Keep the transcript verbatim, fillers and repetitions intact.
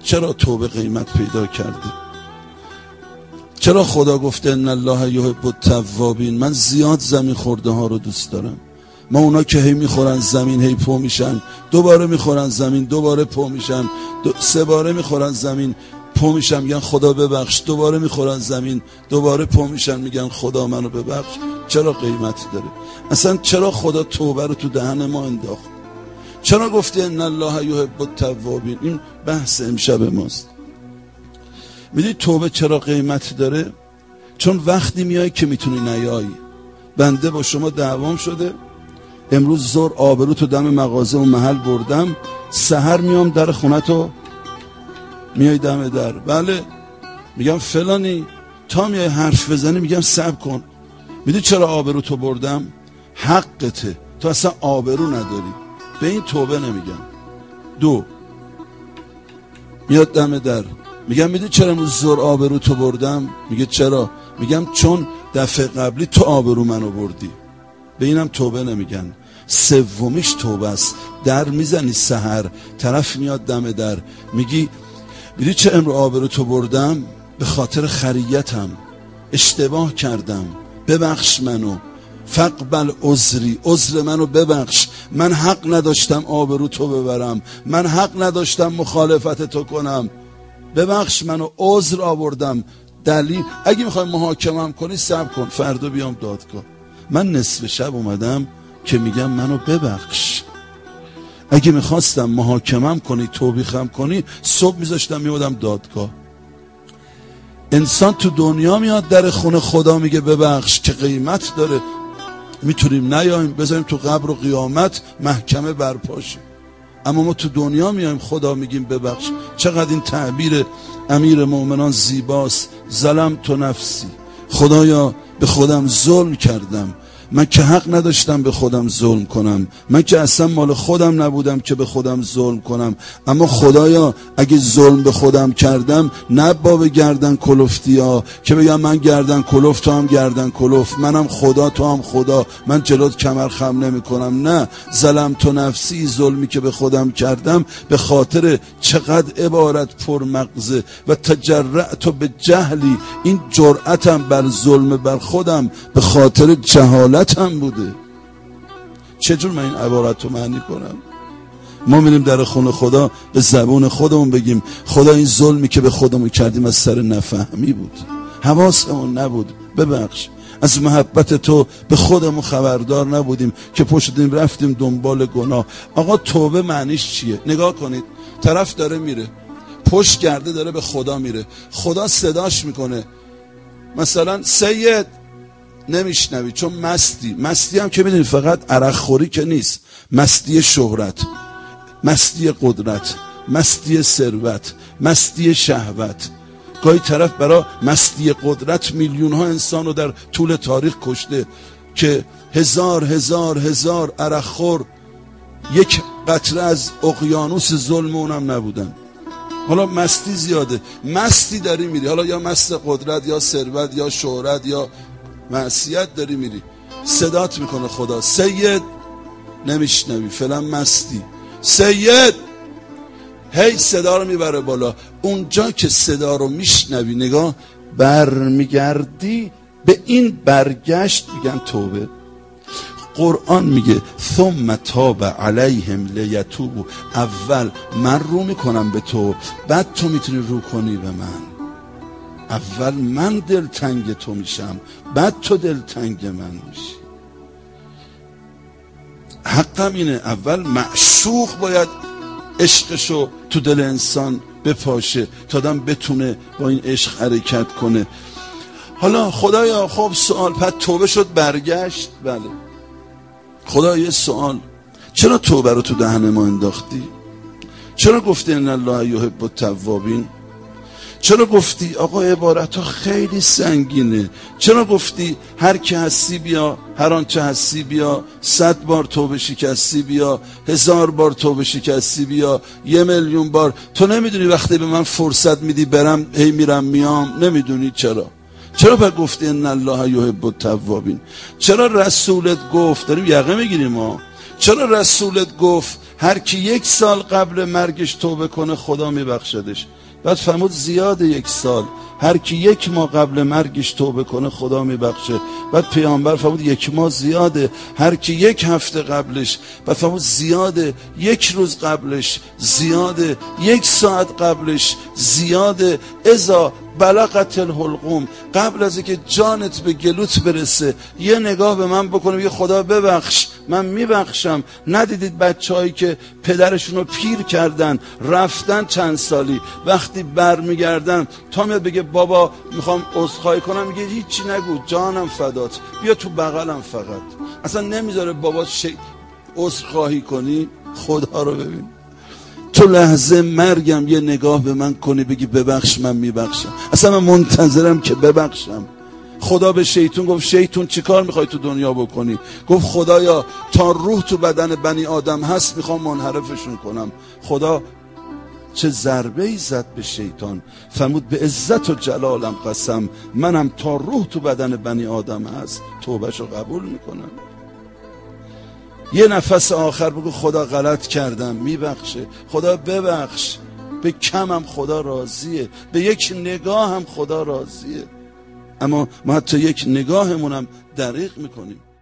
چرا توبه قیمت پیدا کرده؟ چرا خدا گفته ان الله یحب التوابین؟ من زیاد زمین خورده ها رو دوست دارم. ما اونا که هی میخورن زمین، هی پو میشن، دوباره میخورن زمین، دوباره پو میشن، دو سه باره میخورن زمین، پو میشن میگن خدا ببخش، دوباره میخورن زمین، دوباره پو میشن میگن خدا منو ببخش. چرا قیمت داره؟ اصلا چرا خدا توبه رو تو دهن ما انداخت؟ چرا گفته ان الله یحب التوابین؟ این بحث امشب ماست. میدونی توبه چرا قیمت داره؟ چون وقتی میای که میتونی نیایی. بنده با شما دعوام شده، امروز ظهر آبرو تو دم مغازه و محل بردم، سحر میام در خونه تو میای دم در، بله میگم فلانی، تا میای حرف بزنی میگم صبر کن. میدونی چرا آبرو تو بردم؟ حقته، تو اصلا آبرو نداری. به این توبه نمیگم. دو، میاد دم در، میگم میدونی چرا امروز ظهر آبرو تو بردم؟ میگه چرا؟ میگم چون دفعه قبلی تو آبرو منو بردی. به اینم توبه نمیگن. سومیش توبه است. در میزنی سحر، طرف میاد دم در، میگی میدونی چه امروز آبرو تو بردم؟ به خاطر خریتم، اشتباه کردم، ببخش منو، فقبل عذری، عذر منو ببخش، من حق نداشتم آبرو تو ببرم، من حق نداشتم مخالفت تو کنم، ببخش منو، عذر آوردم. دلیل اگه میخوای محاکمم کنی صبر کن، فردا بیام دادگاه. من نصف شب اومدم که میگم منو ببخش. اگه میخواستم محاکمم کنی، توبیخم کنی، صبح میذاشتم میودم دادگاه. انسان تو دنیا میاد در خونه خدا میگه ببخش که قیمت داره. میتونیم نیاییم بذاریم تو قبر و قیامت محکمه برپاشه، اما ما تو دنیا میایم خدا میگیم ببخش. چقدر این تعبیر امیر مومنان زیباست. ظلم تو نفسی، خدایا به خودم ظلم کردم، من که حق نداشتم به خودم ظلم کنم، من که اصلا مال خودم نبودم که به خودم ظلم کنم، اما خدایا اگه ظلم به خودم کردم، نه باب گردن کلفتی ها که بگم من گردن کلفت تو هم گردن کلفت، منم خدا تو هم خدا، من جلوت کمر خم نمی کنم. نه، ظلم تو نفسی، ظلمی که به خودم کردم به خاطر چقدر عبارت پرمغزه و تجرأت به جهلی، این جرأتم بر ظلم بر خودم به خاطر جهالت هم بوده. چجور من این عبارت رو معنی کنم؟ ما میریم در خونه خدا به زبون خودمون بگیم خدا این ظلمی که به خودمون کردیم از سر نفهمی بود، حواسمون نبود، ببخش. از محبت تو به خودمون خبردار نبودیم که پشتیم رفتیم دنبال گناه. آقا توبه معنیش چیه؟ نگاه کنید، طرف داره میره، پشت کرده داره به خدا میره، خدا صداش میکنه مثلا سید، نمیشنوی چون مستی. مستی هم که میدونی فقط عرق خوری که نیست، مستی شهرت، مستی قدرت، مستی ثروت، مستی شهوت. گاهی طرف برای مستی قدرت میلیون ها انسان رو در طول تاریخ کشته که هزار هزار هزار عرق خور یک قطره از اقیانوس ظلم اونم نبودن. حالا مستی زیاده، مستی داری میری، حالا یا مست قدرت یا ثروت یا شهرت یا معصیت داری میری، صدات میکنه خدا سید، نمیشنوی، فعلا مستی، سید، هی صدا رو میبره بالا. اونجا که صدا رو میشنوی، نگاه برمیگردی به این برگشت، میگن توبه. قرآن میگه ثم تاب علیهم لیتوبوا، اول من رو میکنم به تو، بعد تو میتونی رو کنی به من. اول من دلتنگ تو میشم، بعد تو دلتنگ من میشی. حقم اینه، اول معشوق باید عشقشو تو دل انسان بپاشه تا آدم بتونه با این عشق حرکت کنه. حالا خدایا خب سوال، پس توبه شد برگشت، بله. خدا یه سوال، چرا توبه رو تو دهن ما انداختی؟ چرا گفتی ان الله یحب التوابین؟ چرا گفتی آقا عبارت ها خیلی سنگینه؟ چرا گفتی هر که هستی بیا، هر آنچه هستی بیا، صد بار توبه شکستی بیا، هزار بار توبه شکستی بیا، یه میلیون بار؟ تو نمیدونی وقتی به من فرصت میدی برم هی میرم میام؟ نمیدونی چرا؟ چرا با گفتی ان الله یحب التوابین؟ چرا رسولت گفت، داریم یقه میگیریم ما، چرا رسولت گفت هر کی یک سال قبل مرگش توبه کنه خدا میبخشدش؟ بعد فرمود زیاد یک سال، هر کی یک ماه قبل مرگش توبه کنه خدا میبخشه. بعد پیامبر فرمود یک ماه زیاده، هر کی یک هفته قبلش. بعد فرمود زیاده، یک روز قبلش زیاده، یک ساعت قبلش زیاده. اذا بلغت الحلقوم، قبل از اینکه جانت به گلوت برسه یه نگاه به من بکنه، یه خدا ببخش، من میبخشم. ندیدید بچه‌هایی که پدرشون رو پیر کردن رفتن چند سالی، وقتی برمیگردن تا میاد بگه بابا میخوام عذرخواهی کنم، میگه هیچی نگو جانم فدات، بیا تو بغلم فقط. اصلا نمیذاره بابا ش... عذرخواهی کنی. خدا رو ببین، تو لحظه مرگم یه نگاه به من کنی بگی ببخش، من میبخشم. اصلا من منتظرم که ببخشم. خدا به شیطون گفت شیطون چیکار میخوای تو دنیا بکنی؟ گفت خدایا تا روح تو بدن بنی آدم هست میخوام منحرفشون کنم. خدا چه ضربه ای زد به شیطان، فرمود به عزت و جلالم قسم، منم تا روح تو بدن بنی آدم هست توبهشو قبول میکنم. یه نفس آخر بگو خدا غلط کردم، میبخشه. خدا ببخش. به کمم خدا راضیه، به یک نگاه هم خدا راضیه. اما ما حتی یک نگاهمونم دریغ میکنیم.